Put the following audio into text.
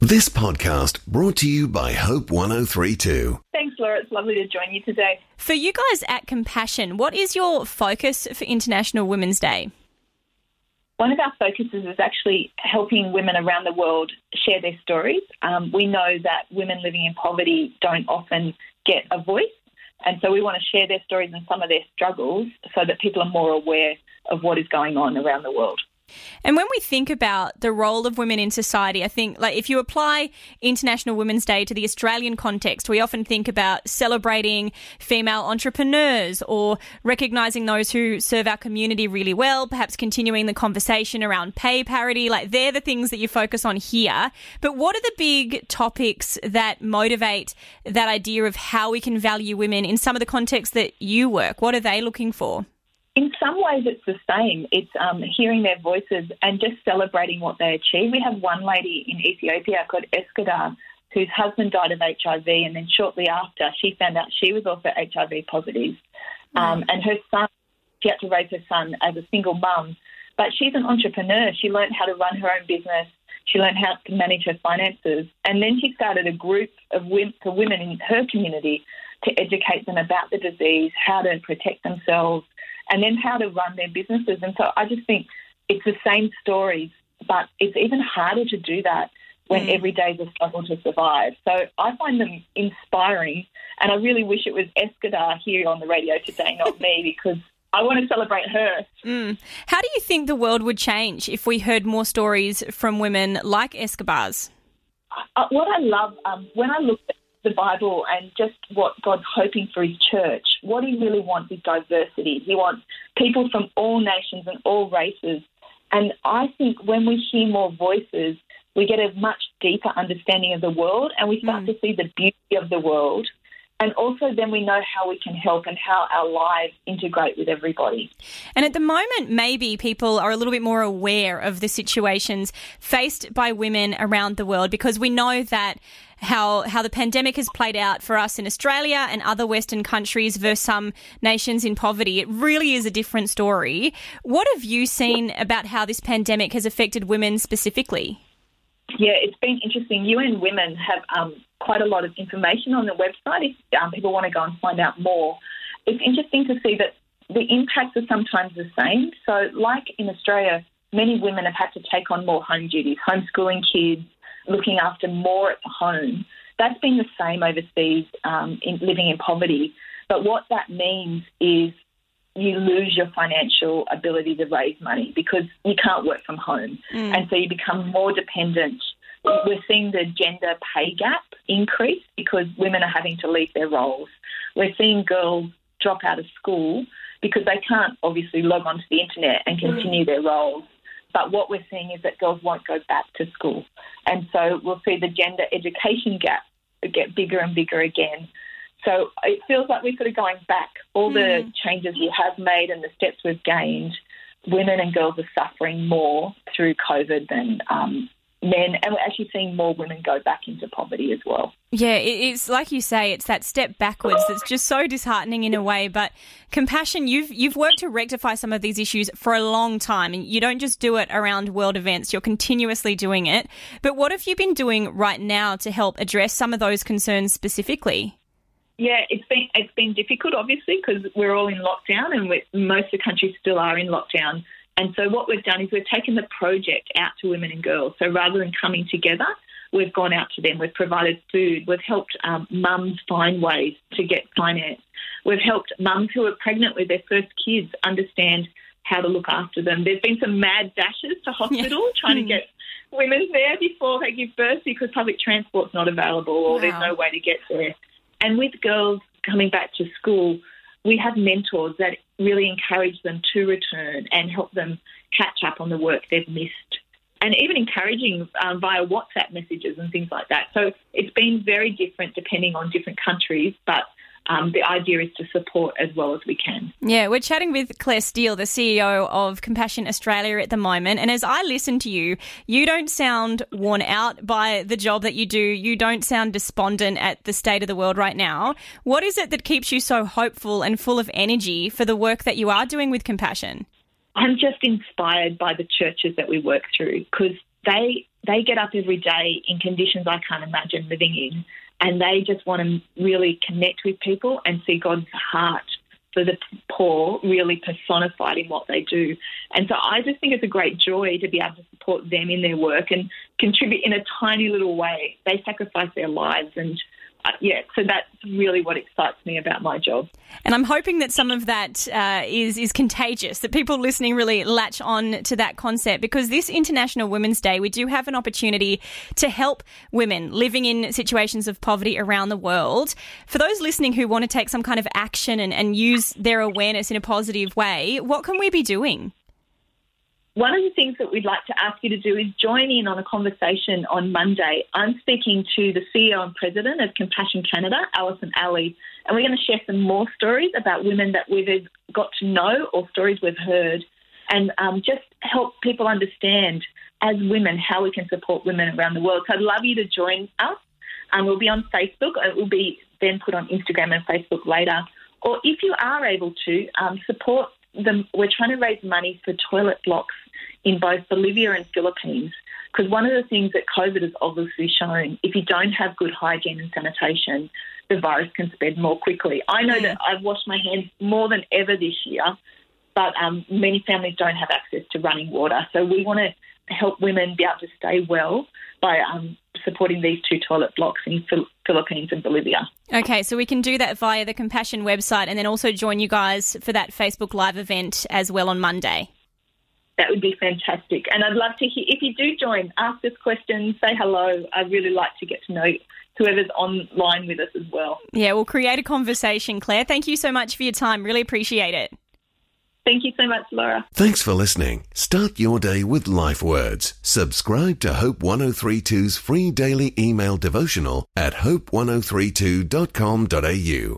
This podcast brought to you by Hope 103.2. Thanks, Laura. It's lovely to join you today. For you guys at Compassion, what is your focus for International Women's Day? One of our focuses is actually helping women around the world share their stories. We know that women living in poverty don't often get a voice, and so we want to share their stories and some of their struggles so that people are more aware of what is going on around the world. And when we think about the role of women in society, I think if you apply International Women's Day to the Australian context, we often think about celebrating female entrepreneurs or recognising those who serve our community really well, perhaps continuing the conversation around pay parity. They're the things that you focus on here. But what are the big topics that motivate that idea of how we can value women in some of the contexts that you work? What are they looking for? In some ways, it's the same. It's hearing their voices and just celebrating what they achieve. We have one lady in Ethiopia called Eskadar, whose husband died of HIV, and then shortly after, she found out she was also HIV positive. And her son, she had to raise her son as a single mum. But she's an entrepreneur. She learned how to run her own business. She learned how to manage her finances. And then she started a group of women in her community to educate them about the disease, how to protect themselves, and then how to run their businesses. And so I just think it's the same stories, but it's even harder to do that when every day is a struggle to survive. So I find them inspiring, and I really wish it was Eskadar here on the radio today, not me, because I want to celebrate her. How do you think the world would change if we heard more stories from women like Escobar's? What I love, when I look at the Bible and just what God's hoping for his church, what he really wants is diversity. He wants people from all nations and all races. And I think when we hear more voices, we get a much deeper understanding of the world, and we start to see the beauty of the world. And also then we know how we can help and how our lives integrate with everybody. And at the moment, maybe people are a little bit more aware of the situations faced by women around the world, because we know that how the pandemic has played out for us in Australia and other Western countries versus some nations in poverty. It really is a different story. What have you seen about how this pandemic has affected women specifically? Yeah, it's been interesting. UN Women have quite a lot of information on the website if people want to go and find out more. It's interesting to see that the impacts are sometimes the same. So like in Australia, many women have had to take on more home duties, homeschooling kids, looking after more at the home. That's been the same overseas in living in poverty. But what that means is you lose your financial ability to raise money because you can't work from home. And so you become more dependent. We're seeing the gender pay gap increase because women are having to leave their roles. We're seeing girls drop out of school because they can't obviously log onto the internet and continue their roles. But what we're seeing is that girls won't go back to school. And so we'll see the gender education gap get bigger and bigger again. So it feels like we're sort of going back. All the changes we have made and the steps we've gained, women and girls are suffering more through COVID than men, and we're actually seeing more women go back into poverty as well. Yeah, it's like you say, it's that step backwards that's just so disheartening in a way. But Compassion, you've worked to rectify some of these issues for a long time, and you don't just do it around world events, you're continuously doing it. But what have you been doing right now to help address some of those concerns specifically? Yeah, it's been difficult, obviously, because we're all in lockdown, and most of the countries still are in lockdown. And so what we've done is we've taken the project out to women and girls. So rather than coming together, we've gone out to them. We've provided food. We've helped mums find ways to get finance. We've helped mums who are pregnant with their first kids understand how to look after them. There's been some mad dashes to hospital trying to get women there before they give birth because public transport's not available or there's no way to get there. And with girls coming back to school, we have mentors that really encourage them to return and help them catch up on the work they've missed, and even encouraging via WhatsApp messages and things like that. So it's been very different depending on different countries, but the idea is to support as well as we can. Yeah, we're chatting with Claire Steele, the CEO of Compassion Australia at the moment. And as I listen to you, you don't sound worn out by the job that you do. You don't sound despondent at the state of the world right now. What is it that keeps you so hopeful and full of energy for the work that you are doing with Compassion? I'm just inspired by the churches that we work through because they they get up every day in conditions I can't imagine living in, and they just want to really connect with people and see God's heart for the poor really personified in what they do. And so I just think it's a great joy to be able to support them in their work and contribute in a tiny little way. They sacrifice their lives, and so that's really what excites me about my job. And I'm hoping that some of that is contagious, that people listening really latch on to that concept, because this International Women's Day, we do have an opportunity to help women living in situations of poverty around the world. For those listening who want to take some kind of action and use their awareness in a positive way, what can we be doing? One of the things that we'd like to ask you to do is join in on a conversation on Monday. I'm speaking to the CEO and President of Compassion Canada, Alison Alley, and we're going to share some more stories about women that we've got to know or stories we've heard, and just help people understand as women how we can support women around the world. So I'd love you to join us. We'll be on Facebook. It will be then put on Instagram and Facebook later. Or if you are able to, support them. We're trying to raise money for toilet blocks in both Bolivia and Philippines, because one of the things that COVID has obviously shown, if you don't have good hygiene and sanitation, the virus can spread more quickly. I know that I've washed my hands more than ever this year, but many families don't have access to running water. So we want to help women be able to stay well by supporting these 2 toilet blocks in Philippines and Bolivia. Okay, so we can do that via the Compassion website, and then also join you guys for that Facebook Live event as well on Monday. That would be fantastic. And I'd love to hear, if you do join, ask us questions, say hello. I'd really like to get to know whoever's online with us as well. Yeah, we'll create a conversation, Claire. Thank you so much for your time. Really appreciate it. Thank you so much, Laura. Thanks for listening. Start your day with Life Words. Subscribe to Hope 1032's free daily email devotional at hope1032.com.au.